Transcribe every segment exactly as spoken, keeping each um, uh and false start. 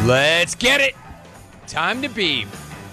Let's get it. Time to beef.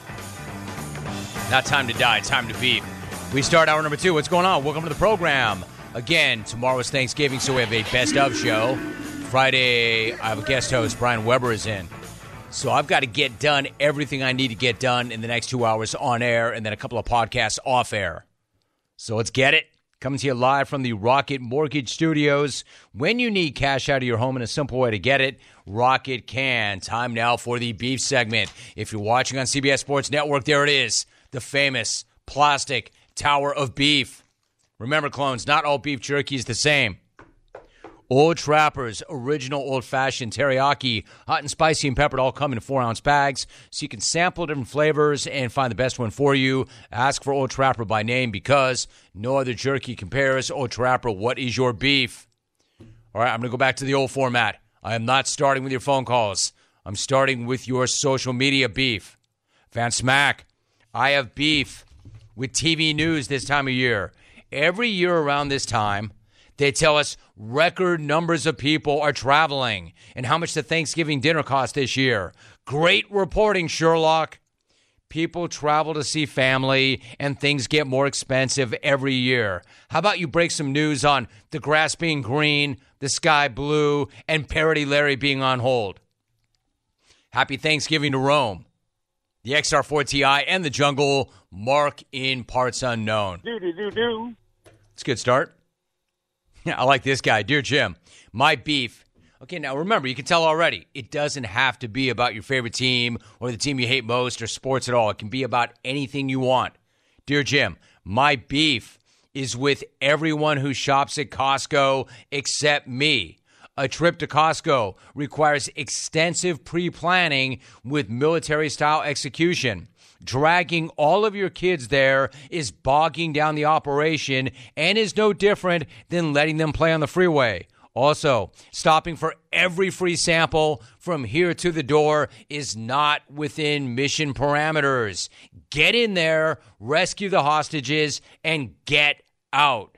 Not time to die, time to beef. We start hour number two. What's going on? Welcome to the program. Again, tomorrow's Thanksgiving, so we have a best of show. Friday, I have a guest host. Brian Weber is in. So I've got to get done everything I need to get done in the next two hours on air and then a couple of podcasts off air. So let's get it. Coming to you live from the Rocket Mortgage Studios. When you need cash out of your home and a simple way to get it, Rocket can. Time now for the beef segment. If you're watching on C B S Sports Network, there it is. The famous plastic tower of beef. Remember, clones, not all beef jerky is the same. Old Trapper's original old-fashioned teriyaki, hot and spicy and peppered, all come in four-ounce bags, so you can sample different flavors and find the best one for you. Ask for Old Trapper by name because no other jerky compares. Old Trapper, what is your beef? All right, I'm going to go back to the old format. I am not starting with your phone calls. I'm starting with your social media beef. Van Smack, I have beef with T V news this time of year. Every year around this time, they tell us record numbers of people are traveling and how much the Thanksgiving dinner cost this year. Great reporting, Sherlock. People travel to see family and things get more expensive every year. How about you break some news on the grass being green, the sky blue, and Parody Larry being on hold? Happy Thanksgiving to Rome, the X R four T I, and the Jungle, Mark in parts unknown. Do, do, do, do. It's a good start. Yeah, I like this guy. Dear Jim, my beef. Okay, now remember, you can tell already, it doesn't have to be about your favorite team or the team you hate most or sports at all. It can be about anything you want. Dear Jim, my beef is with everyone who shops at Costco except me. A trip to Costco requires extensive pre-planning with military-style execution. Dragging all of your kids there is bogging down the operation and is no different than letting them play on the freeway. Also, stopping for every free sample from here to the door is not within mission parameters. Get in there, rescue the hostages, and get out.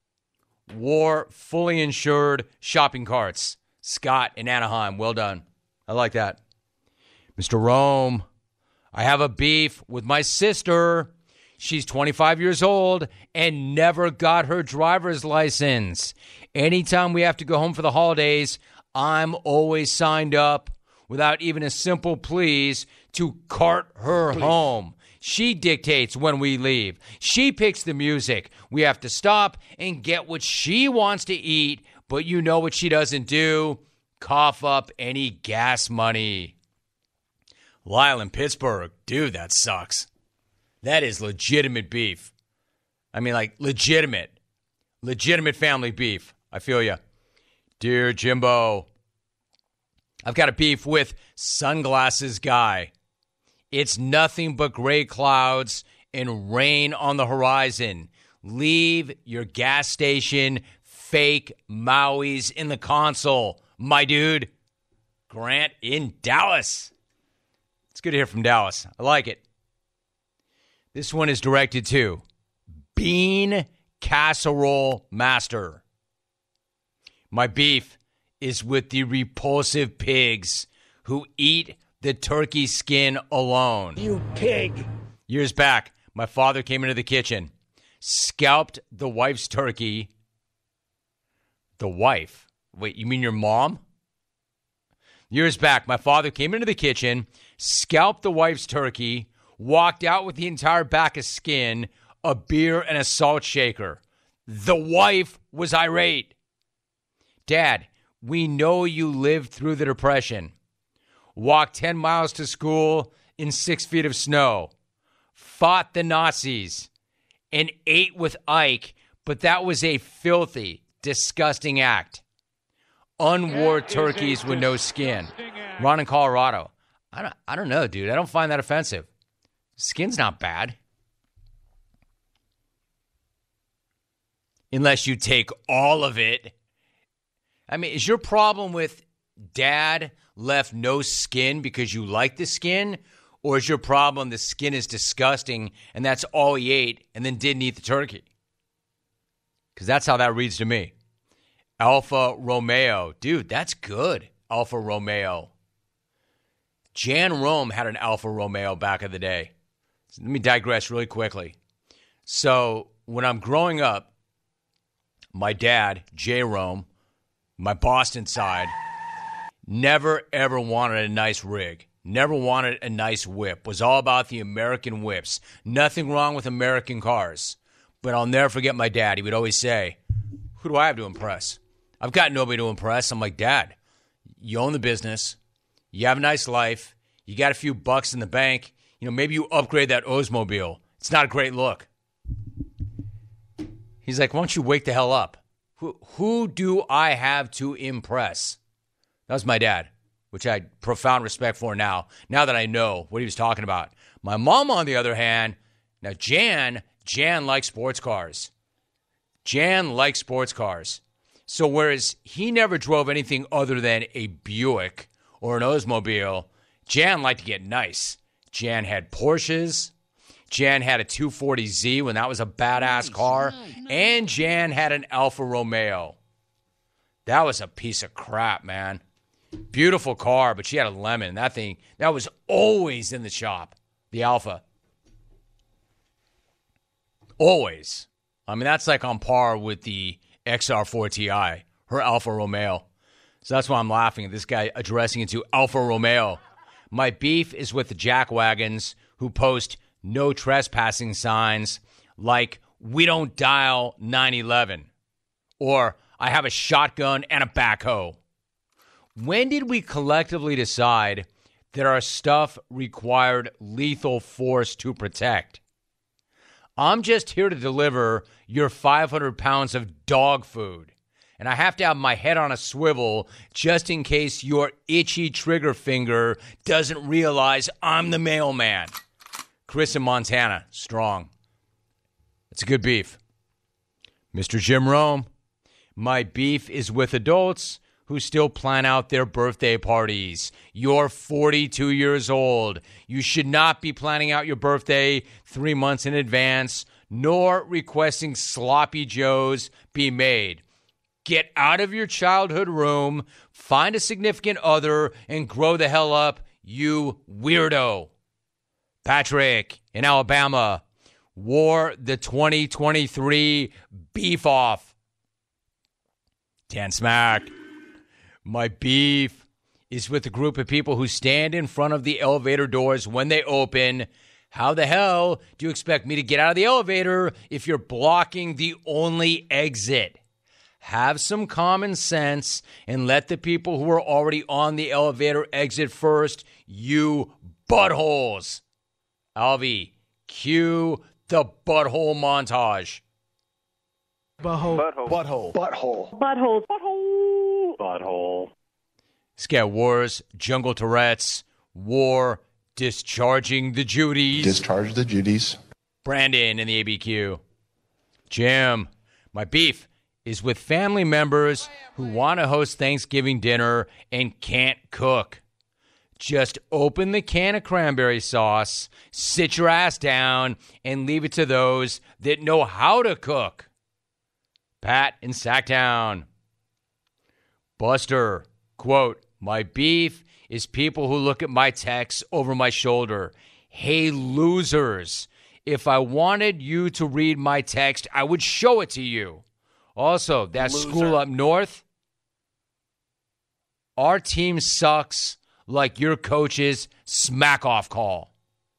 War fully insured shopping carts. Scott in Anaheim, well done. I like that. Mister Rome, I have a beef with my sister. She's twenty-five years old and never got her driver's license. Anytime we have to go home for the holidays, I'm always signed up without even a simple please to cart her please. home. She dictates when we leave. She picks the music. We have to stop and get what she wants to eat, but you know what she doesn't do? Cough up any gas money. Lyle in Pittsburgh, dude, that sucks. That is legitimate beef. I mean, like, legitimate. Legitimate family beef. I feel you. Dear Jimbo, I've got a beef with Sunglasses Guy. It's nothing but gray clouds and rain on the horizon. Leave your gas station fake Maui's in the console, my dude. Grant in Dallas. It's good to hear from Dallas. I like it. This one is directed to Bean Casserole Master. My beef is with the repulsive pigs who eat the turkey skin alone. You pig. Years back, my father came into the kitchen, scalped the wife's turkey. The wife? Wait, you mean your mom? Years back, my father came into the kitchen, scalped the wife's turkey, walked out with the entire back of skin, a beer, and a salt shaker. The wife was irate. Dad, we know you lived through the Depression. Walked ten miles to school in six feet of snow. Fought the Nazis and ate with Ike, but that was a filthy, disgusting act. Unwar turkeys with no skin. Ron in Colorado. I don't, I don't know, dude. I don't find that offensive. Skin's not bad. Unless you take all of it. I mean, is your problem with dad left no skin because you like the skin? Or is your problem the skin is disgusting and that's all he ate and then didn't eat the turkey? Because that's how that reads to me. Alfa Romeo. Dude, that's good. Alfa Romeo. Jan Rome had an Alfa Romeo back in the day. Let me digress really quickly. So when I'm growing up, my dad, Jay Rome, my Boston side, never, ever wanted a nice rig. Never wanted a nice whip. Was all about the American whips. Nothing wrong with American cars. But I'll never forget my dad. He would always say, who do I have to impress? I've got nobody to impress. I'm like, Dad, you own the business. You have a nice life. You got a few bucks in the bank. You know, maybe you upgrade that Oldsmobile. It's not a great look. He's like, why don't you wake the hell up? Who, who do I have to impress? That was my dad, which I had profound respect for now, now that I know what he was talking about. My mom, on the other hand, now Jan, Jan likes sports cars. Jan likes sports cars. So whereas he never drove anything other than a Buick or an Oldsmobile, Jan liked to get nice. Jan had Porsches. Jan had a two forty Z when that was a badass car. And Jan had an Alfa Romeo. That was a piece of crap, man. Beautiful car, but she had a lemon. That thing, that was always in the shop, the Alfa. Always. I mean, that's like on par with the X R four T I, her Alfa Romeo. So that's why I'm laughing at this guy addressing it to Alfa Romeo. My beef is with the jackwagons who post no trespassing signs like, we don't dial nine eleven, or I have a shotgun and a backhoe. When did we collectively decide that our stuff required lethal force to protect? I'm just here to deliver your five hundred pounds of dog food, and I have to have my head on a swivel just in case your itchy trigger finger doesn't realize I'm the mailman. Chris in Montana, strong. It's a good beef. Mister Jim Rome, my beef is with adults who still plan out their birthday parties. You're forty-two years old. You should not be planning out your birthday three months in advance, nor requesting sloppy joes be made. Get out of your childhood room, find a significant other, and grow the hell up, you weirdo. Patrick in Alabama wore the twenty twenty-three beef off. Dan Smack. My beef is with a group of people who stand in front of the elevator doors when they open. How the hell do you expect me to get out of the elevator if you're blocking the only exit? Have some common sense and let the people who are already on the elevator exit first, you buttholes. Alvy, cue the butthole montage. Butthole. Butthole. Butthole. Butthole. Butthole. Butthole. Scare Wars, Jungle Tourette's, War, Discharging the Judies. Discharge the Judies. Brandon in the A B Q. Jim, my beef is with family members who want to host Thanksgiving dinner and can't cook. Just open the can of cranberry sauce, sit your ass down, and leave it to those that know how to cook. Pat in Sacktown. Buster, quote, my beef is people who look at my texts over my shoulder. Hey, losers, if I wanted you to read my text, I would show it to you. Also, that Loser. School up north, our team sucks like your coach's smack-off call.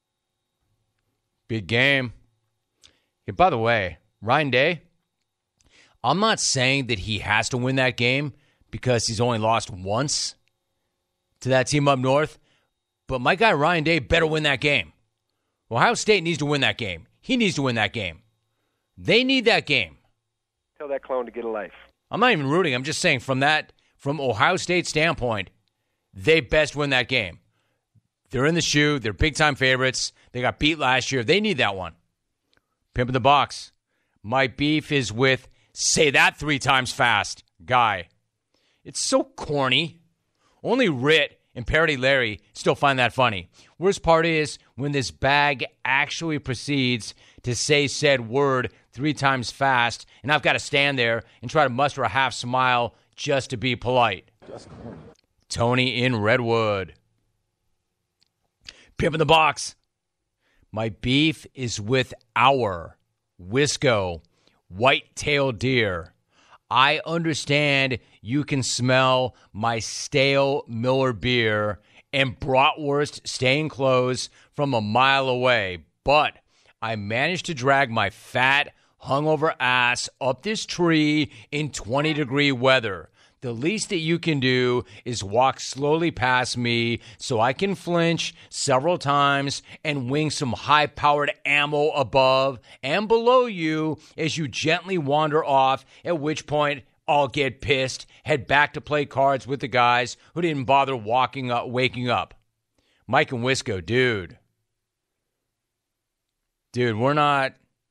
Big game. Hey, by the way, Ryan Day, I'm not saying that he has to win that game because he's only lost once to that team up north, but my guy Ryan Day better win that game. Ohio State needs to win that game. He needs to win that game. They need that game. Tell that clone to get a life. I'm not even rooting. I'm just saying from that, from Ohio State's standpoint, they best win that game. They're in the shoe. They're big-time favorites. They got beat last year. They need that one. Pimp in the box. My beef is with say that three times fast guy. It's so corny. Only Rit and Parody Larry still find that funny. Worst part is when this bag actually proceeds to say said word three times fast, and I've got to stand there and try to muster a half smile just to be polite. Tony in Redwood. Pimp in the box. My beef is with our Wisco white-tailed deer. I understand you can smell my stale Miller beer and bratwurst staying closed from a mile away, but I managed to drag my fat, hungover ass up this tree in twenty-degree weather. The least that you can do is walk slowly past me so I can flinch several times and wing some high-powered ammo above and below you as you gently wander off, at which point I'll get pissed, head back to play cards with the guys who didn't bother walking up, waking up. Mike and Wisco, dude. Dude, we're not...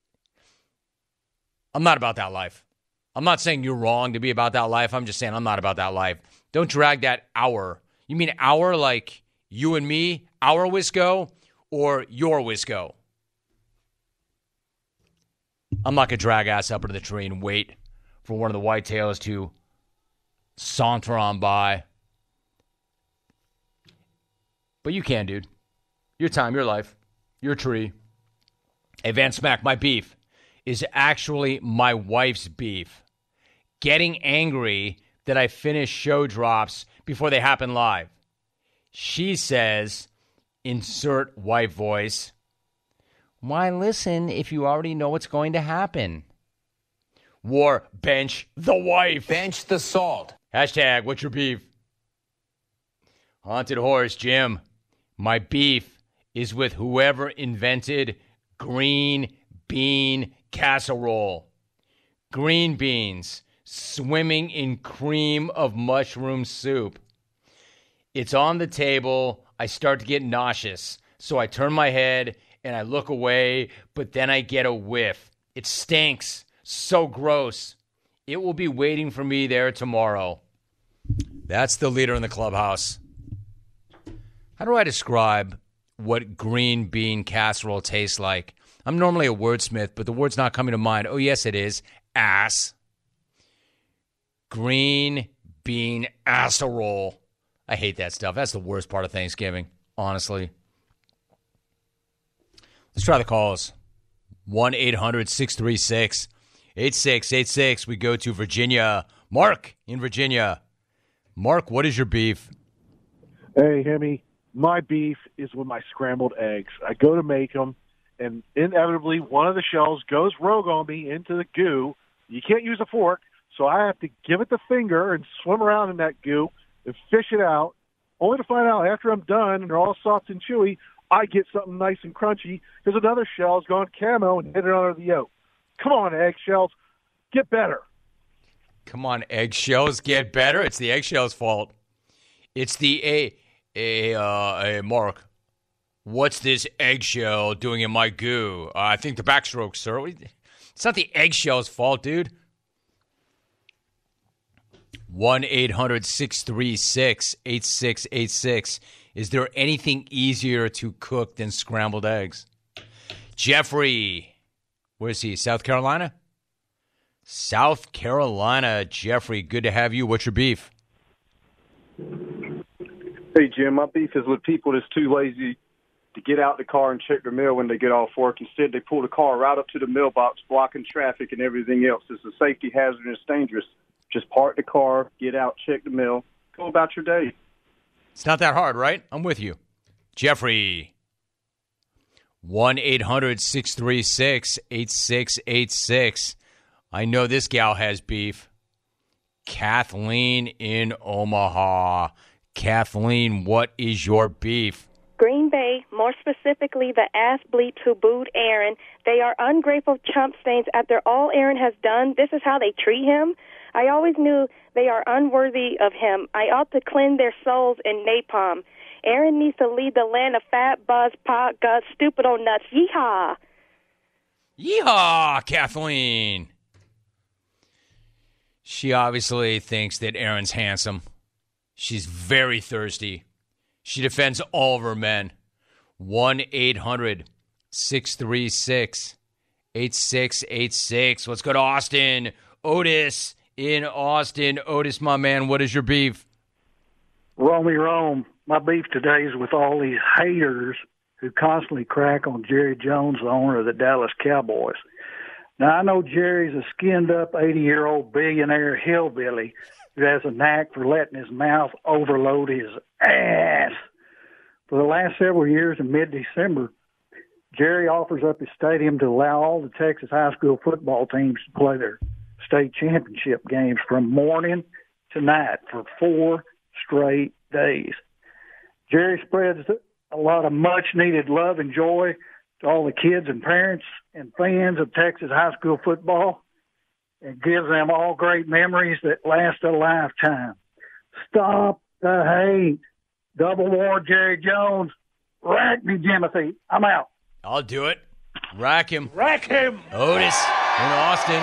I'm not about that life. I'm not saying you're wrong to be about that life. I'm just saying I'm not about that life. Don't drag that our. You mean our like you and me, our Wisco, or your Wisco? I'm not going to drag ass up into the tree and wait for one of the whitetails to saunter on by. But you can, dude. Your time, your life, your tree. Hey, Van Smack, my beef is actually my wife's beef. Getting angry that I finish show drops before they happen live. She says, insert wife voice, why listen if you already know what's going to happen? War, bench the wife. Bench the salt. Hashtag, what's your beef? Haunted Horse, Jim. My beef is with whoever invented green bean casserole. Green beans swimming in cream of mushroom soup. It's on the table. I start to get nauseous. So I turn my head and I look away, but then I get a whiff. It stinks. So gross. It will be waiting for me there tomorrow. That's the leader in the clubhouse. How do I describe what green bean casserole tastes like? I'm normally a wordsmith, but the word's not coming to mind. Oh, yes, it is. Ass. Green bean casserole. I hate that stuff. That's the worst part of Thanksgiving, honestly. Let's try the calls. one eight hundred six three six eight six eight six. We go to Virginia. Mark in Virginia. Mark, what is your beef? Hey, Hemi. My beef is with my scrambled eggs. I go to make them, and inevitably one of the shells goes rogue on me into the goo. You can't use a fork, so I have to give it the finger and swim around in that goo and fish it out, only to find out after I'm done and they're all soft and chewy, I get something nice and crunchy because another shell's gone camo and hit it under the yolk. Come on, eggshells. Get better. Come on, eggshells. Get better. It's the eggshell's fault. It's the a a uh, a Mark. What's this eggshell doing in my goo? Uh, I think the backstroke, sir. It's not the eggshell's fault, dude. one eight hundred six three six eight six eight six. Is there anything easier to cook than scrambled eggs? Jeffrey. Where's he? South Carolina? South Carolina. Jeffrey, good to have you. What's your beef? Hey, Jim, my beef is with people that's too lazy to get out the car and check their mail when they get off work. Instead, they pull the car right up to the mailbox, blocking traffic and everything else. It's a safety hazard and it's dangerous. Just park the car, get out, check the mail, go about your day. It's not that hard, right? I'm with you. Jeffrey. one eight hundred six three six eight six eight six. I know this gal has beef. Kathleen in Omaha. Kathleen, what is your beef? Green Bay, more specifically the ass bleeps who booed Aaron. They are ungrateful chump stains after all Aaron has done. This is how they treat him. I always knew they are unworthy of him. I ought to cleanse their souls in napalm. Aaron needs to lead the land of fat, buzz, pot, gus, stupid old nuts. Yeehaw! Yeehaw, Kathleen! She obviously thinks that Aaron's handsome. She's very thirsty. She defends all of her men. one eight hundred six three six eight six eight six. Let's go to Austin. Otis in Austin. Otis, my man, what is your beef? Romy Rome, my beef today is with all these haters who constantly crack on Jerry Jones, the owner of the Dallas Cowboys. Now, I know Jerry's a skinned-up eighty-year-old billionaire hillbilly who has a knack for letting his mouth overload his ass. For the last several years in mid-December, Jerry offers up his stadium to allow all the Texas high school football teams to play their state championship games from morning to night for four straight days. Jerry spreads a lot of much-needed love and joy to all the kids and parents and fans of Texas high school football and gives them all great memories that last a lifetime. Stop the hate. Double war Jerry Jones. Rack me, Jimothy. I'm out. I'll do it. Rack him. Rack him! Otis in Austin.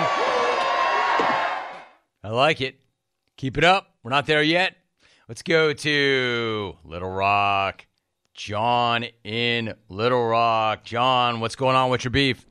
I like it. Keep it up. We're not there yet. Let's go to Little Rock. John in Little Rock. John, what's going on with your beef?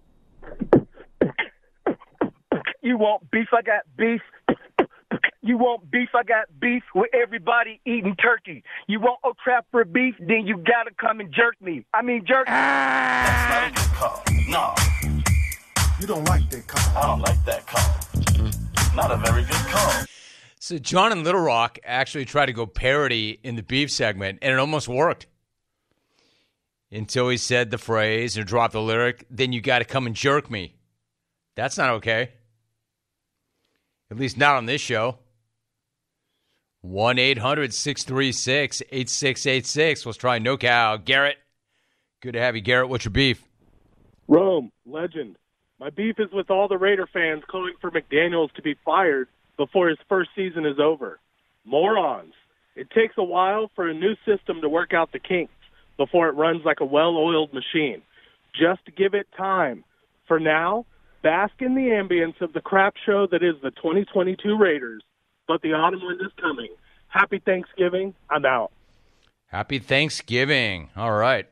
You want beef? I got beef. You want beef? I got beef with everybody eating turkey. You want a trap for beef? Then you gotta come and jerk me. I mean jerk. That's not a good call. No. You don't like that call. I don't like that call. Not a very good call. So John in Little Rock actually tried to go parody in the beef segment, and it almost worked. Until he said the phrase or dropped the lyric, then you got to come and jerk me. That's not okay. At least not on this show. one eight hundred six three six eight six eight six. Let's try NoCal. Garrett. Good to have you, Garrett. What's your beef? Rome, legend. My beef is with all the Raider fans calling for McDaniels to be fired before his first season is over. Morons. It takes a while for a new system to work out the kinks before it runs like a well-oiled machine. Just give it time. For now, bask in the ambience of the crap show that is the twenty twenty-two Raiders, but the autumn wind is coming. Happy Thanksgiving. I'm out. Happy Thanksgiving. All right.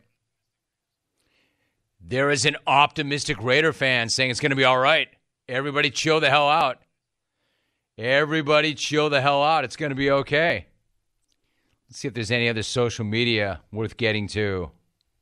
There is an optimistic Raider fan saying it's going to be all right. Everybody chill the hell out. Everybody chill the hell out. It's going to be okay. Let's see if there's any other social media worth getting to.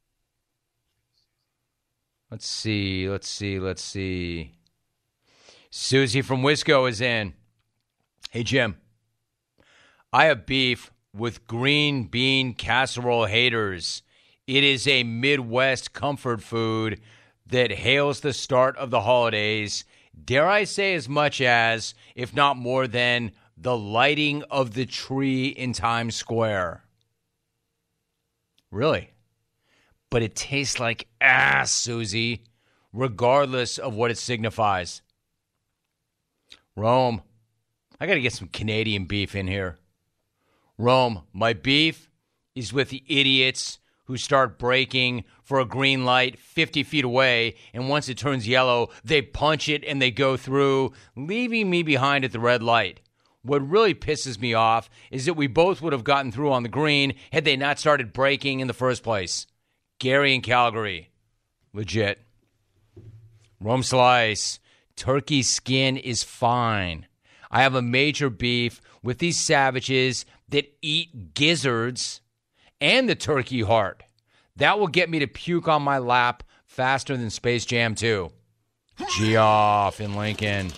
Let's see, let's see, let's see. Susie from Wisco is in. Hey, Jim. I have beef with green bean casserole haters. It is a Midwest comfort food that hails the start of the holidays. Dare I say as much as, if not more than, the lighting of the tree in Times Square. Really? But it tastes like ass, Susie, regardless of what it signifies. Rome, I got to get some Canadian beef in here. Rome, my beef is with the idiots who start braking for a green light fifty feet away, and once it turns yellow, they punch it and they go through, leaving me behind at the red light. What really pisses me off is that we both would have gotten through on the green had they not started braking in the first place. Gary in Calgary. Legit. Rome Slice. Turkey skin is fine. I have a major beef with these savages that eat gizzards and the turkey heart. That will get me to puke on my lap faster than Space Jam two. Geoff in Lincoln.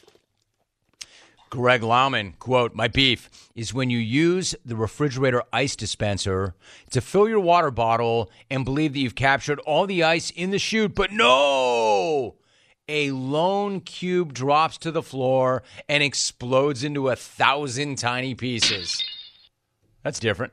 Greg Lauman, quote, my beef is when you use the refrigerator ice dispenser to fill your water bottle and believe that you've captured all the ice in the chute, but no! A lone cube drops to the floor and explodes into a thousand tiny pieces. That's different.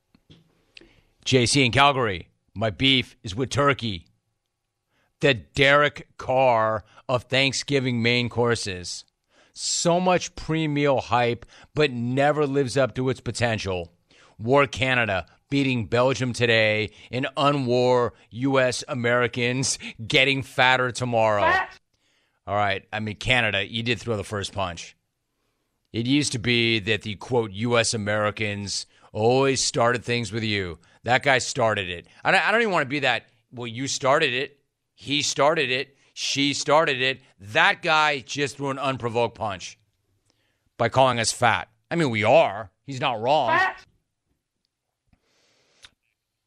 J C in Calgary, my beef is with turkey. The Derek Carr of Thanksgiving main courses. So much pre-meal hype, but never lives up to its potential. War Canada beating Belgium today, and unwar U S Americans getting fatter tomorrow. Fat. All right, I mean, Canada, you did throw the first punch. It used to be that the, quote, U S Americans always started things with you. That guy started it. I don't, I don't even want to be that, well, you started it, he started it, she started it. That guy just threw an unprovoked punch by calling us fat. I mean, we are. He's not wrong. Fat.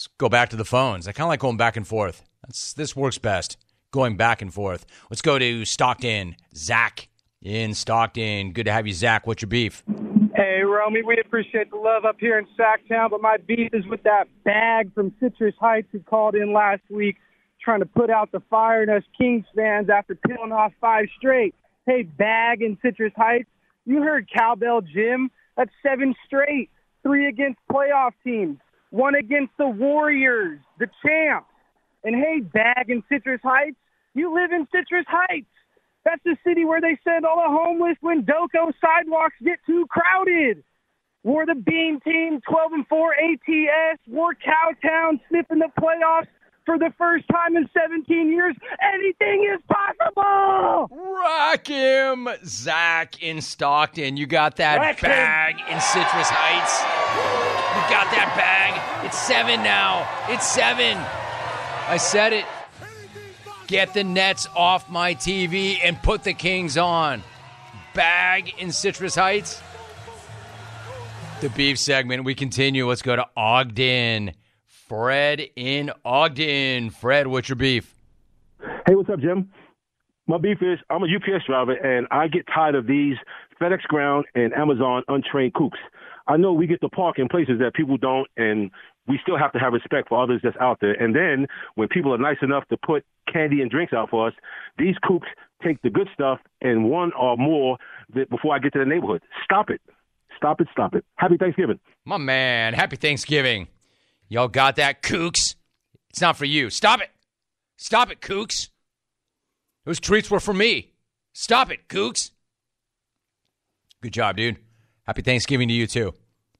Let's go back to the phones. I kind of like going back and forth. That's, this works best, going back and forth. Let's go to Stockton. Zach in Stockton. Good to have you, Zach. What's your beef? Hey, Romy, we appreciate the love up here in Sacktown, but my beef is with that bag from Citrus Heights who called in last week trying to put out the fire in us Kings fans after peeling off five straight. Hey, bag in Citrus Heights, you heard Cowbell Jim. That's seven straight, three against playoff teams, one against the Warriors, the champs. And hey, bag in Citrus Heights, you live in Citrus Heights. That's the city where they send all the homeless when Doco sidewalks get too crowded. We're the Beam Team, twelve and four A T S. We're Cowtown sniffing the playoffs for the first time in seventeen years. Anything is possible. Rock him, Zach in Stockton. You got that Rock bag him. In Citrus Heights. You got that bag. It's seven now. It's seven. I said it. Get the Nets off my T V and put the Kings on. Bag in Citrus Heights. The beef segment. We continue. Let's go to Ogden. Fred in Ogden. Fred, what's your beef? Hey, what's up, Jim? My beef is I'm a U P S driver, and I get tired of these FedEx Ground and Amazon untrained kooks. I know we get to park in places that people don't, and we still have to have respect for others that's out there. And then when people are nice enough to put candy and drinks out for us, these kooks take the good stuff and one or more before I get to the neighborhood. Stop it. Stop it. Stop it. Happy Thanksgiving. My man, happy Thanksgiving. Y'all got that, kooks? It's not for you. Stop it. Stop it, kooks. Those treats were for me. Stop it, kooks. Good job, dude. Happy Thanksgiving to you, too.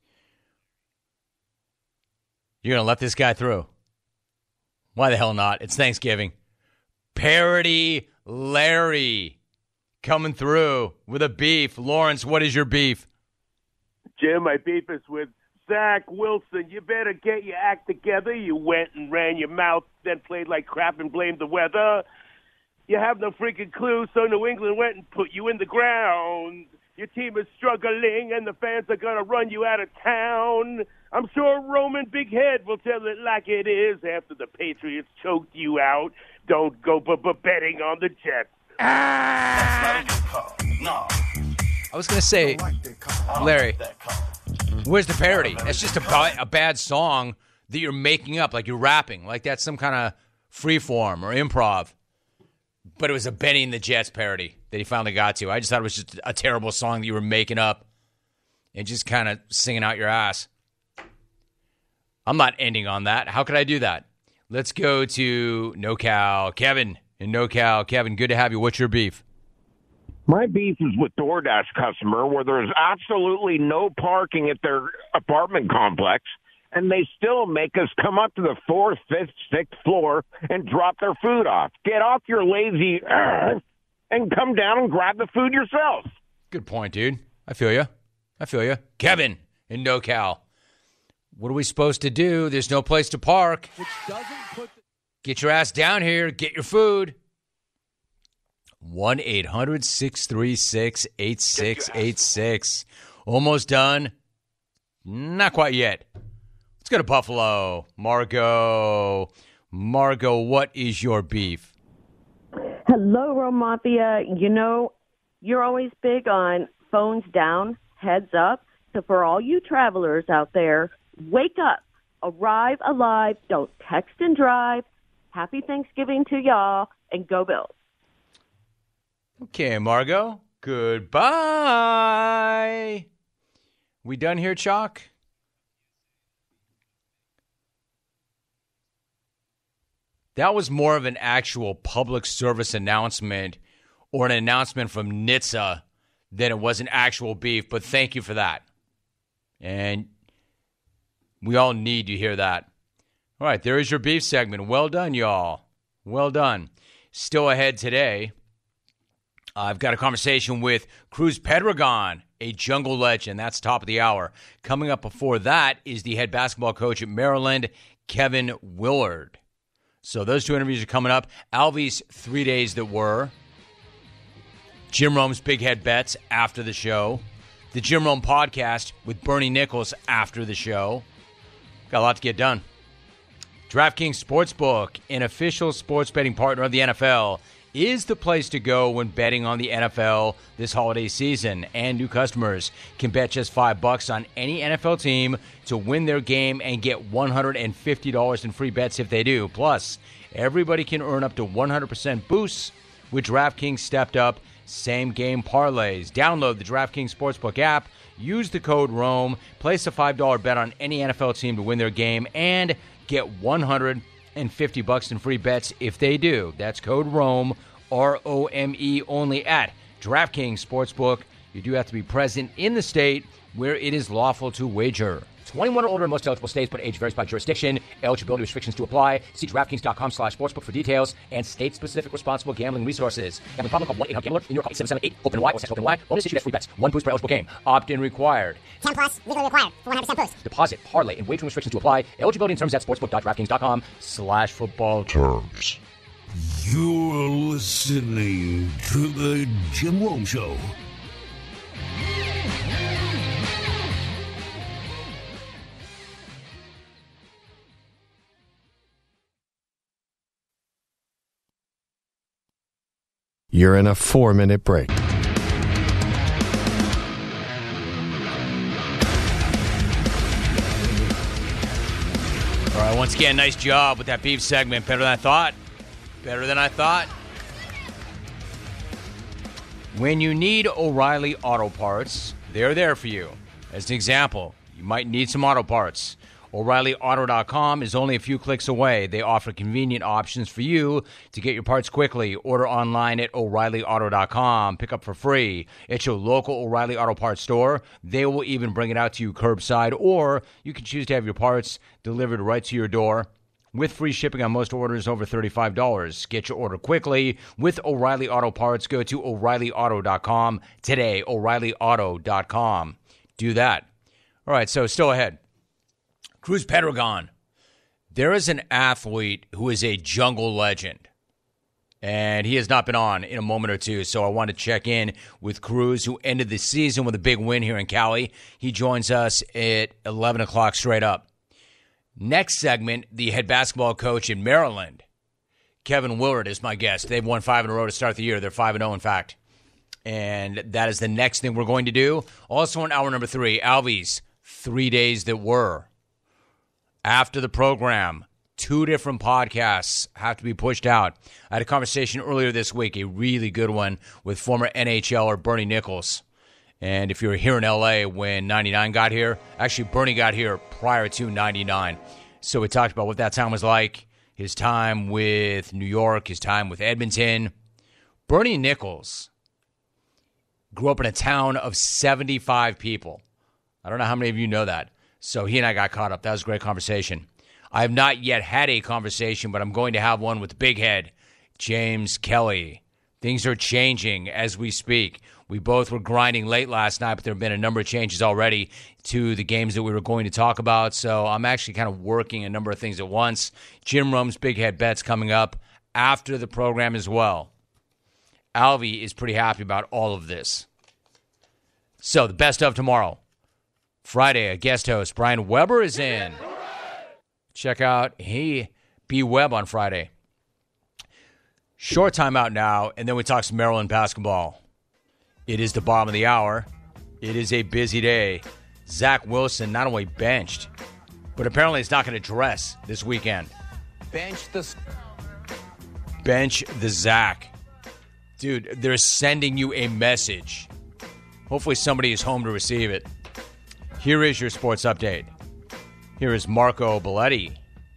You're going to let this guy through. Why the hell not? It's Thanksgiving. Parody Larry coming through with a beef. Lawrence, what is your beef? Jim, my beef is with Zach Wilson. You better get your act together. You went and ran your mouth, then played like crap and blamed the weather. You have no freaking clue, so New England went and put you in the ground. Your team is struggling, and the fans are going to run you out of town. I'm sure Roman Big Head will tell it like it is after the Patriots choked you out. Don't go b-b-betting on the Jets. Ah! No. I was going to say, Larry, where's the parody? That's just a, ba- a bad song that you're making up, like you're rapping, like that's some kind of freeform or improv. But it was a Benny and the Jets parody that he finally got to. I just thought it was just a terrible song that you were making up and just kind of singing out your ass. I'm not ending on that. How could I do that? Let's go to NoCal. Kevin in NoCal. Kevin, good to have you. What's your beef? My beef is with DoorDash customer where there's absolutely no parking at their apartment complex, and they still make us come up to the fourth, fifth, sixth floor and drop their food off. Get off your lazy uh, and come down and grab the food yourself. Good point, dude. I feel you. I feel you. Kevin in NoCal. What are we supposed to do? There's no place to park. Which doesn't put the- Get your ass down here. Get your food. one eight hundred six three six eight six eight six. Almost done. Not quite yet. Let's go to Buffalo. Margot. Margot, what is your beef? Hello, Romafia. You know, you're always big on phones down, heads up. So for all you travelers out there, wake up. Arrive alive. Don't text and drive. Happy Thanksgiving to y'all, and go Bills. Okay, Margot. Goodbye. We done here, Chalk? That was more of an actual public service announcement or an announcement from N H T S A than it was an actual beef, but thank you for that. And we all need to hear that. All right, there is your beef segment. Well done, y'all. Well done. Still ahead today, I've got a conversation with Cruz Pedregon, a jungle legend. That's top of the hour. Coming up before that is the head basketball coach at Maryland, Kevin Willard. So those two interviews are coming up. Alvy's three days that were. Jim Rome's Big Head Bets after the show. The Jim Rome podcast with Bernie Nichols after the show. Got a lot to get done. DraftKings Sportsbook, an official sports betting partner of the N F L, is the place to go when betting on the N F L this holiday season. And new customers can bet just five bucks on any N F L team to win their game and get one hundred fifty dollars in free bets if they do. Plus, everybody can earn up to one hundred percent boosts with DraftKings stepped up same-game parlays. Download the DraftKings Sportsbook app, use the code ROAM, place a five dollar bet on any N F L team to win their game, and get one hundred fifty bucks in free bets if they do. That's code ROAM, R O M E, only at DraftKings Sportsbook. You do have to be present in the state where it is lawful to wager. twenty-one or older in most eligible states, but age varies by jurisdiction. Eligibility restrictions to apply. See DraftKings.com slash sportsbook for details and state-specific responsible gambling resources. Gambling problem? Call one eight hundred gambler. In your call, eight seven seven eight open Y or text open Y. Bonus issued as free bets. One boost per eligible game. Opt-in required. ten plus, legally required for one hundred percent boost. Deposit, parlay, and wagering restrictions to apply. Eligibility and terms at sportsbook.draftkings.com slash football terms. You're listening to the Jim Rome Show. You're in a four-minute break. All right, once again, nice job with that beef segment. Better than I thought. Better than I thought. When you need O'Reilly Auto Parts, they're there for you. As an example, you might need some auto parts. O'Reilly Auto dot com is only a few clicks away. They offer convenient options for you to get your parts quickly. Order online at O'Reilly Auto dot com. Pick up for free at your local O'Reilly Auto Parts store. They will even bring it out to you curbside, or you can choose to have your parts delivered right to your door with free shipping on most orders over thirty-five dollars. Get your order quickly with O'Reilly Auto Parts. Go to O'Reilly Auto dot com today, O'Reilly Auto dot com. Do that. All right, so still ahead. Cruz Pedregon. There is an athlete who is a jungle legend, and he has not been on in a moment or two, so I want to check in with Cruz, who ended the season with a big win here in Cali. He joins us at eleven o'clock straight up. Next segment, the head basketball coach in Maryland, Kevin Willard, is my guest. They've won five in a row to start the year. They're five and oh, in fact. And that is the next thing we're going to do. Also in hour number three, Alvy's Three Days That Were. After the program, two different podcasts have to be pushed out. I had a conversation earlier this week, a really good one, with former N H L er Bernie Nichols. And if you were here in L A when ninety-nine got here, actually Bernie got here prior to ninety-nine. So we talked about what that time was like, his time with New York, his time with Edmonton. Bernie Nichols grew up in a town of seventy-five people. I don't know how many of you know that. So he and I got caught up. That was a great conversation. I have not yet had a conversation, but I'm going to have one with Big Head, James Kelly. Things are changing as we speak. We both were grinding late last night, but there have been a number of changes already to the games that we were going to talk about. So I'm actually kind of working a number of things at once. Jim Rome's Big Head Bets coming up after the program as well. Alvy is pretty happy about all of this. So the best of tomorrow. Friday, a guest host, Brian Weber, is in. Check out Hey B. Webb on Friday. Short time out now, and then we talk some Maryland basketball. It is the bottom of the hour. It is a busy day. Zach Wilson not only benched, but apparently he's not going to dress this weekend. Bench the... Bench the Zach. Dude, they're sending you a message. Hopefully somebody is home to receive it. Here is your sports update. Here is Marco Belletti.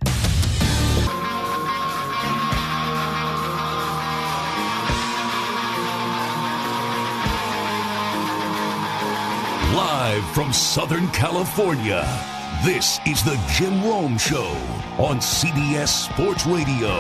Live from Southern California, this is the Jim Rome Show on C B S Sports Radio.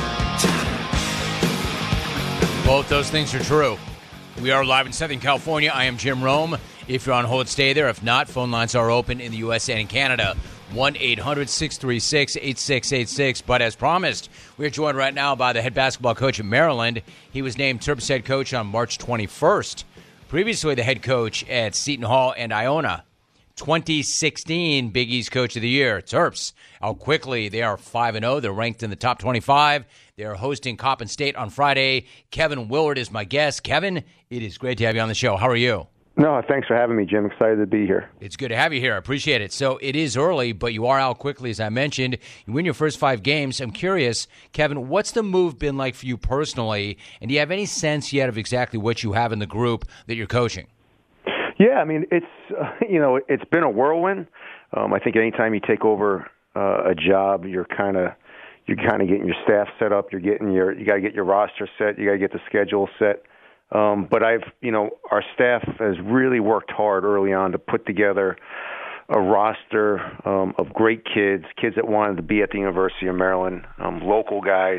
Both those things are true. We are live in Southern California. I am Jim Rome. If you're on hold, stay there. If not, phone lines are open in the U S and in Canada. one eight hundred six three six eight six eight six. But as promised, we're joined right now by the head basketball coach of Maryland. He was named Terps head coach on March twenty-first. Previously the head coach at Seton Hall and Iona. twenty sixteen Big East Coach of the Year, Terps. How quickly they are five and oh. They're ranked in the top twenty-five. They're hosting Coppin State on Friday. Kevin Willard is my guest. Kevin, it is great to have you on the show. How are you? No, thanks for having me, Jim. Excited to be here. It's good to have you here. I appreciate it. So it is early, but you are out quickly, as I mentioned. You win your first five games. I'm curious, Kevin, what's the move been like for you personally? And do you have any sense yet of exactly what you have in the group that you're coaching? Yeah, I mean, it's, uh, you know, it's been a whirlwind. Um, I think anytime you take over uh, a job, you're kind of you're kind of getting your staff set up. You're getting your you got to get your roster set. You got to get the schedule set. Um, but I've, you know, our staff has really worked hard early on to put together a roster um, of great kids, kids that wanted to be at the University of Maryland, um, local guys.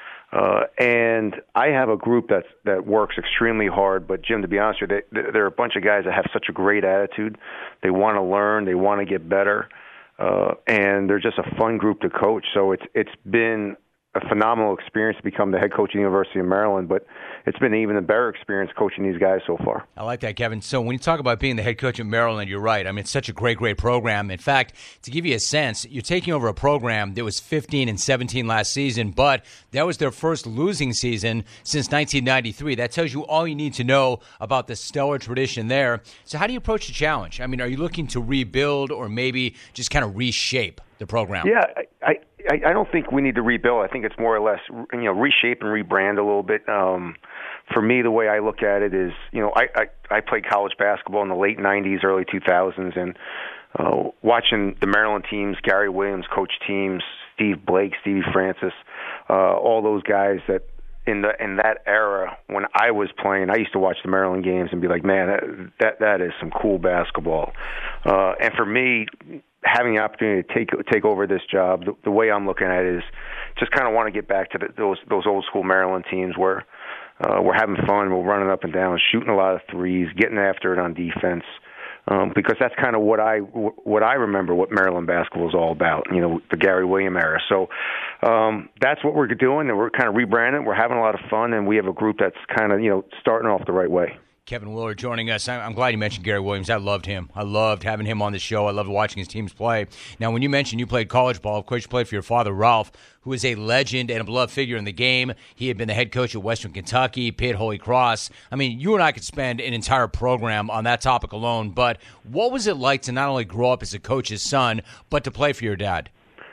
Uh, and I have a group that's, that works extremely hard. But, Jim, to be honest with you, they, they're a bunch of guys that have such a great attitude. They want to learn. They want to get better. Uh, and they're just a fun group to coach. So it's it's been a phenomenal experience to become the head coach of the University of Maryland, but it's been even a better experience coaching these guys so far. I like that, Kevin. So when you talk about being the head coach of Maryland, you're right. I mean, it's such a great, great program. In fact, to give you a sense, you're taking over a program that was fifteen and seventeen last season, but that was their first losing season since nineteen ninety-three. That tells you all you need to know about the stellar tradition there. So how do you approach the challenge? I mean, are you looking to rebuild or maybe just kind of reshape the program? Yeah, I, I, I don't think we need to rebuild. I think it's more or less, you know, reshape and rebrand a little bit. Um, for me, the way I look at it is, you know, I, I, I played college basketball in the late nineties, early two thousands, and uh, watching the Maryland teams, Gary Williams coach teams, Steve Blake, Stevie Francis, uh, all those guys that in the in that era when I was playing, I used to watch the Maryland games and be like, man, that that, that is some cool basketball. Uh, and for me, having the opportunity to take take over this job, the, the way I'm looking at it is just kind of want to get back to the, those those old school Maryland teams where uh, we're having fun, we're running up and down, shooting a lot of threes, getting after it on defense, um, because that's kind of what I what I remember what Maryland basketball is all about. You know, the Gary Williams era. So um, that's what we're doing, and we're kind of rebranding. We're having a lot of fun, and we have a group that's kind of you know starting off the right way. Kevin Willard joining us. I'm glad you mentioned Gary Williams. I loved him. I loved having him on the show. I loved watching his teams play. Now, when you mentioned you played college ball, of course you played for your father, Ralph, who is a legend and a beloved figure in the game. He had been the head coach at Western Kentucky, Pitt, Holy Cross. I mean, you and I could spend an entire program on that topic alone, but what was it like to not only grow up as a coach's son, but to play for your dad?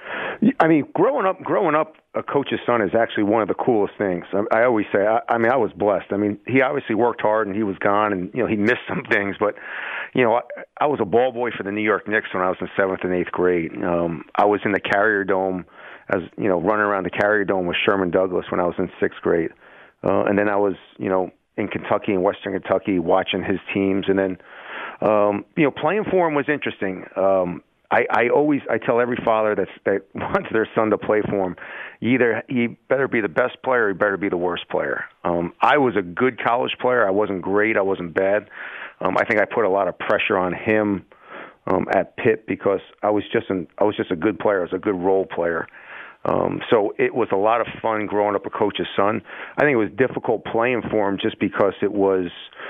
I mean, growing up, growing up, a coach's son is actually one of the coolest things. I, I always say, I, I mean, I was blessed. I mean, he obviously worked hard and he was gone, and you know, he missed some things. But you know, I, I was a ball boy for the New York Knicks when I was in seventh and eighth grade. Um, I was in the Carrier Dome, as you know, running around the Carrier Dome with Sherman Douglas when I was in sixth grade, uh, and then I was, you know, in Kentucky and Western Kentucky watching his teams, and then, um, you know, playing for him was interesting. Um, I, I always I tell every father that's, that wants their son to play for him, either he better be the best player or he better be the worst player. Um, I was a good college player. I wasn't great. I wasn't bad. Um, I think I put a lot of pressure on him um, at Pitt because I was just an I was just a good player. I was a good role player. Um, so it was a lot of fun growing up a coach's son. I think it was difficult playing for him just because it was,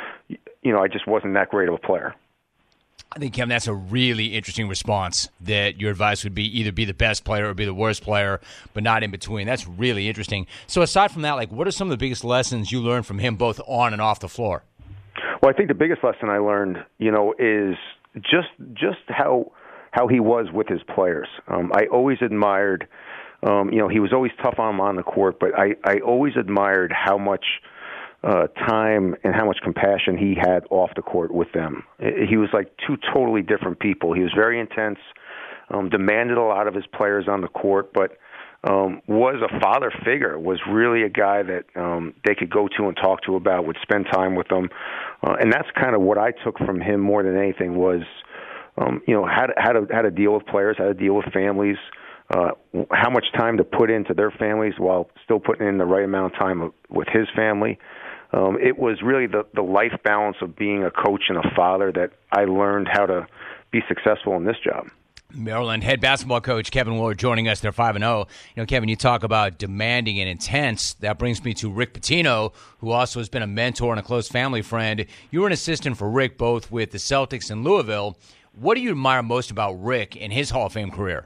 you know, I just wasn't that great of a player. I think, Kevin, that's a really interesting response, that your advice would be either be the best player or be the worst player, but not in between. That's really interesting. So aside from that, like, what are some of the biggest lessons you learned from him both on and off the floor? Well, I think the biggest lesson I learned, you know, is just just how how he was with his players. Um, I always admired, um, you know, he was always tough on them on the court, but I, I always admired how much Uh, time and how much compassion he had off the court with them. He was like two totally different people. He was very intense, um, demanded a lot of his players on the court, but um, was a father figure, was really a guy that um, they could go to and talk to about, would spend time with them. Uh, and that's kind of what I took from him more than anything was, um, you know, how to, how to, how to deal with players, how to deal with families, uh, how much time to put into their families while still putting in the right amount of time with his family. Um, it was really the, the life balance of being a coach and a father that I learned how to be successful in this job. Maryland head basketball coach Kevin Willard joining us. They're five and oh. You know, Kevin, you talk about demanding and intense. That brings me to Rick Pitino, who also has been a mentor and a close family friend. You were an assistant for Rick both with the Celtics and Louisville. What do you admire most about Rick in his Hall of Fame career?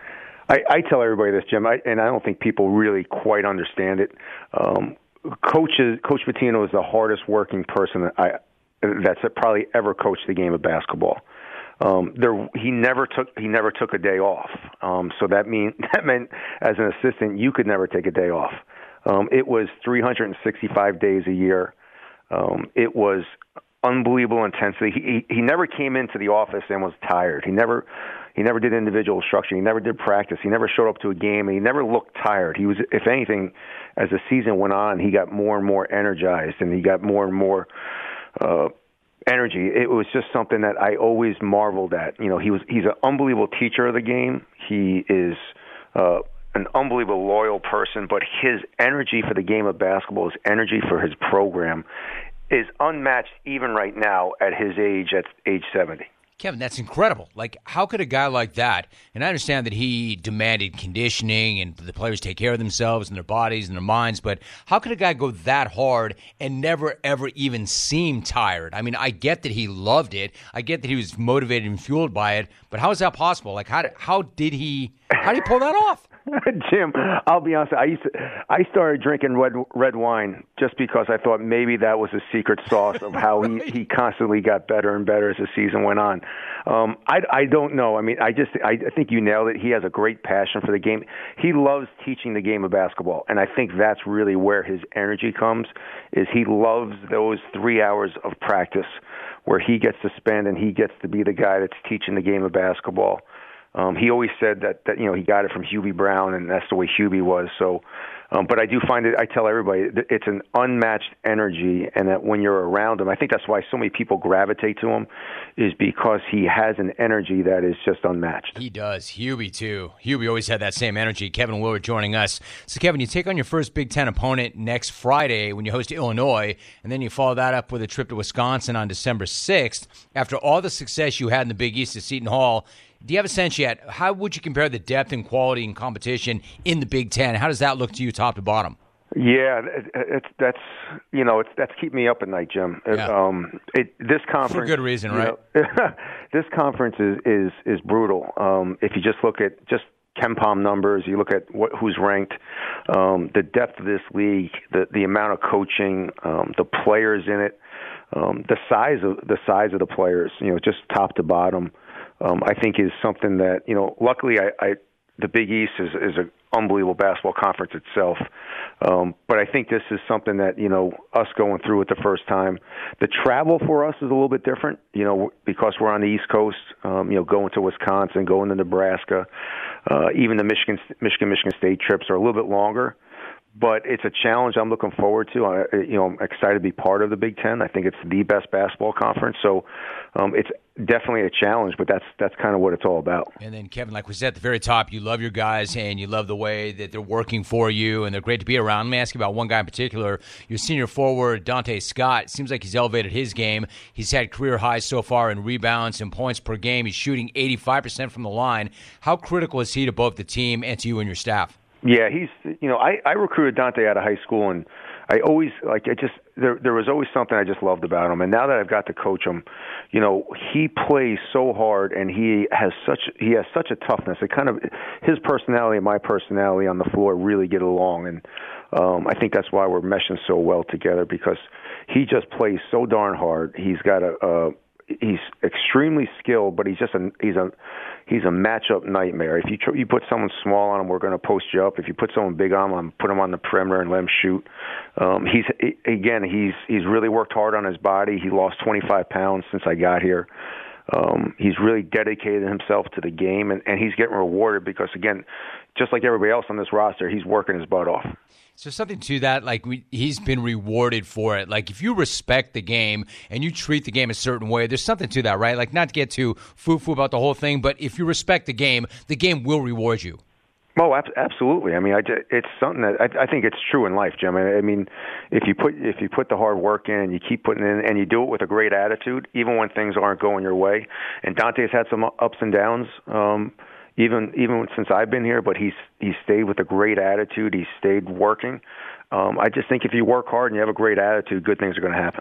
I, I tell everybody this, Jim, I, and I don't think people really quite understand it. Um, coaches, Coach Pitino is the hardest working person that I that's probably ever coached the game of basketball. Um, there, he never took he never took a day off. Um, so that mean that meant as an assistant, you could never take a day off. Um, it was three hundred sixty-five days a year. Um, it was unbelievable intensity. He, he he never came into the office and was tired. He never he never did individual instruction. He never did practice. He never showed up to a game, and he never looked tired. He was, if anything, as the season went on, he got more and more energized, and he got more and more uh, energy. It was just something that I always marveled at. You know, he was he's an unbelievable teacher of the game. He is uh, an unbelievable loyal person, but his energy for the game of basketball, his energy for his program, is unmatched even right now at his age, at age seventy. Kevin, that's incredible. Like, how could a guy like that, and I understand that he demanded conditioning and the players take care of themselves and their bodies and their minds, but how could a guy go that hard and never, ever even seem tired? I mean, I get that he loved it. I get that he was motivated and fueled by it, but how is that possible? Like, how did, how did he, how did he pull that off? Jim, I'll be honest. I used to, I started drinking red red wine just because I thought maybe that was the secret sauce of how right. he, he constantly got better and better as the season went on. Um, I, I don't know. I mean, I just I, I think you nailed it. He has a great passion for the game. He loves teaching the game of basketball, and I think that's really where his energy comes. Is he loves those three hours of practice where he gets to spend and he gets to be the guy that's teaching the game of basketball. Um, he always said that, that, you know, he got it from Hubie Brown, and that's the way Hubie was. So, um, but I do find it, I tell everybody, that it's an unmatched energy, and that when you're around him, I think that's why so many people gravitate to him, is because he has an energy that is just unmatched. He does. Hubie, too. Hubie always had that same energy. Kevin Willard joining us. So, Kevin, you take on your first Big Ten opponent next Friday when you host Illinois, and then you follow that up with a trip to Wisconsin on December sixth. After all the success you had in the Big East at Seton Hall, do you have a sense yet? How would you compare the depth and quality and competition in the Big Ten? How does that look to you, top to bottom? Yeah, it, it's that's you know it's that's keeping me up at night, Jim. Yeah. Um, it, this conference for good reason, right? Know, this conference is is is brutal. Um, if you just look at just KenPom numbers, you look at what, who's ranked, um, the depth of this league, the the amount of coaching, um, the players in it, um, the size of the size of the players. You know, just top to bottom. Um, I think is something that, you know, luckily I, I the Big East is, is an unbelievable basketball conference itself. Um, but I think this is something that, you know, us going through it the first time, the travel for us is a little bit different, you know, because we're on the East Coast, um, you know, going to Wisconsin, going to Nebraska, uh, even the Michigan, Michigan, Michigan State trips are a little bit longer. But it's a challenge I'm looking forward to. I, you know, I'm excited to be part of the Big Ten. I think it's the best basketball conference. So um, it's definitely a challenge, but that's that's kind of what it's all about. And then, Kevin, like we said at the very top, you love your guys and you love the way that they're working for you, and they're great to be around. Let me ask you about one guy in particular. Your senior forward, Dante Scott. It seems like he's elevated his game. He's had career highs so far in rebounds and points per game. He's shooting eighty-five percent from the line. How critical is he to both the team and to you and your staff? Yeah, he's, you know, I, I recruited Dante out of high school, and I always, like, I just, there there was always something I just loved about him. And now that I've got to coach him, you know, he plays so hard, and he has such, he has such a toughness. It kind of, his personality and my personality on the floor really get along. And um, I think that's why we're meshing so well together, because he just plays so darn hard. He's got a, uh, he's extremely skilled, but he's just a, he's a, he's a matchup nightmare. If you tr- you put someone small on him, we're going to post you up. If you put someone big on him, put him on the perimeter and let him shoot. Um, he's he, again, he's he's really worked hard on his body. He lost twenty-five pounds since I got here. Um, he's really dedicated himself to the game, and, and he's getting rewarded because, again, just like everybody else on this roster, he's working his butt off. So something to that, like we, he's been rewarded for it. Like if you respect the game and you treat the game a certain way, there's something to that, right? Like not to get too foo-foo about the whole thing, but if you respect the game, the game will reward you. Oh, absolutely. I mean, I, it's something that I, I think it's true in life, Jim. I mean, if you put if you put the hard work in and you keep putting in and you do it with a great attitude, even when things aren't going your way. And Dante's had some ups and downs, um, even even since I've been here, but he's he's stayed with a great attitude. He's stayed working. Um, I just think if you work hard and you have a great attitude, good things are going to happen.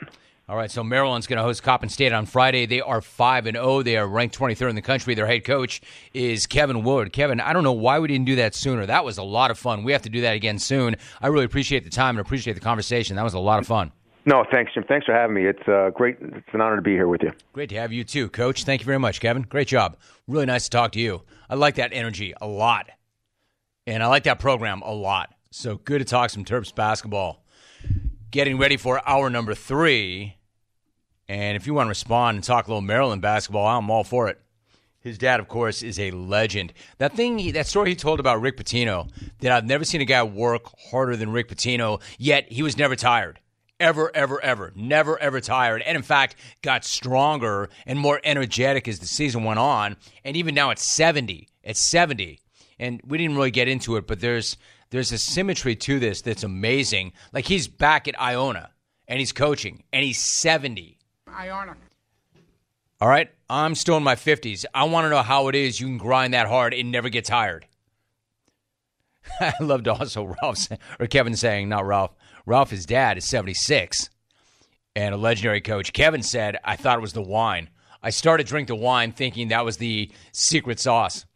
All right, so Maryland's going to host Coppin State on Friday. They are five and oh. They are ranked twenty-third in the country. Their head coach is Kevin Wood. Kevin, I don't know why we didn't do that sooner. That was a lot of fun. We have to do that again soon. I really appreciate the time and appreciate the conversation. That was a lot of fun. No, thanks, Jim. Thanks for having me. It's uh, great. It's an honor to be here with you. Great to have you too, Coach. Thank you very much, Kevin. Great job. Really nice to talk to you. I like that energy a lot, and I like that program a lot. So good to talk some Terps basketball. Getting ready for hour number three. And if you want to respond and talk a little Maryland basketball, I'm all for it. His dad, of course, is a legend. That thing, he, that story he told about Rick Pitino, that I've never seen a guy work harder than Rick Pitino, yet he was never tired. Ever, ever, ever. Never, ever tired. And, in fact, got stronger and more energetic as the season went on. And even now at seventy. At seventy. And we didn't really get into it, but there's there's a symmetry to this that's amazing. Like, he's back at Iona, and he's coaching, and he's seventy. Iona. All right, I'm still in my fifties. I want to know how it is you can grind that hard and never get tired. I loved also Ralph say, or Kevin saying, not Ralph. Ralph, his dad, is seventy-six and a legendary coach. Kevin said, I thought it was the wine. I started to drink the wine thinking that was the secret sauce.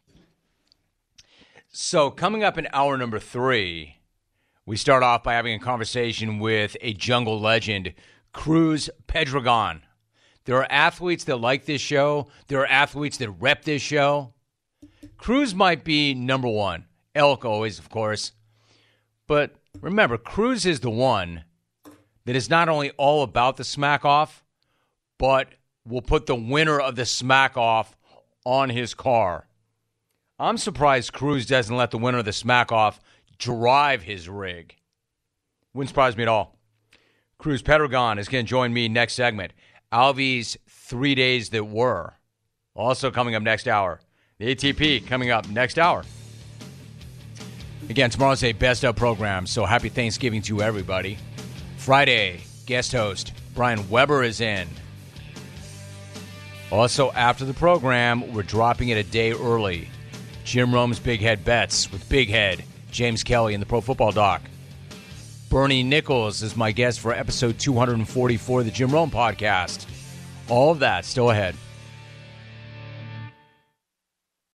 So coming up in hour number three, we start off by having a conversation with a jungle legend, Cruz Pedregon. There are athletes that like this show. There are athletes that rep this show. Cruz might be number one. Elk always, of course. But remember, Cruz is the one that is not only all about the smack-off, but will put the winner of the smack-off on his car. I'm surprised Cruz doesn't let the winner of the smack-off drive his rig. Wouldn't surprise me at all. Cruz Pedregon is going to join me next segment. Alvy's Three Days That Were. Also coming up next hour. The A T P coming up next hour. Again, tomorrow's a best of program, so happy Thanksgiving to everybody. Friday, guest host Brian Weber is in. Also, after the program, we're dropping it a day early. Jim Rome's Big Head Bets with Big Head, James Kelly, and the Pro Football Doc. Bernie Nichols is my guest for episode two forty-four of the Jim Rome Podcast. All of that still ahead.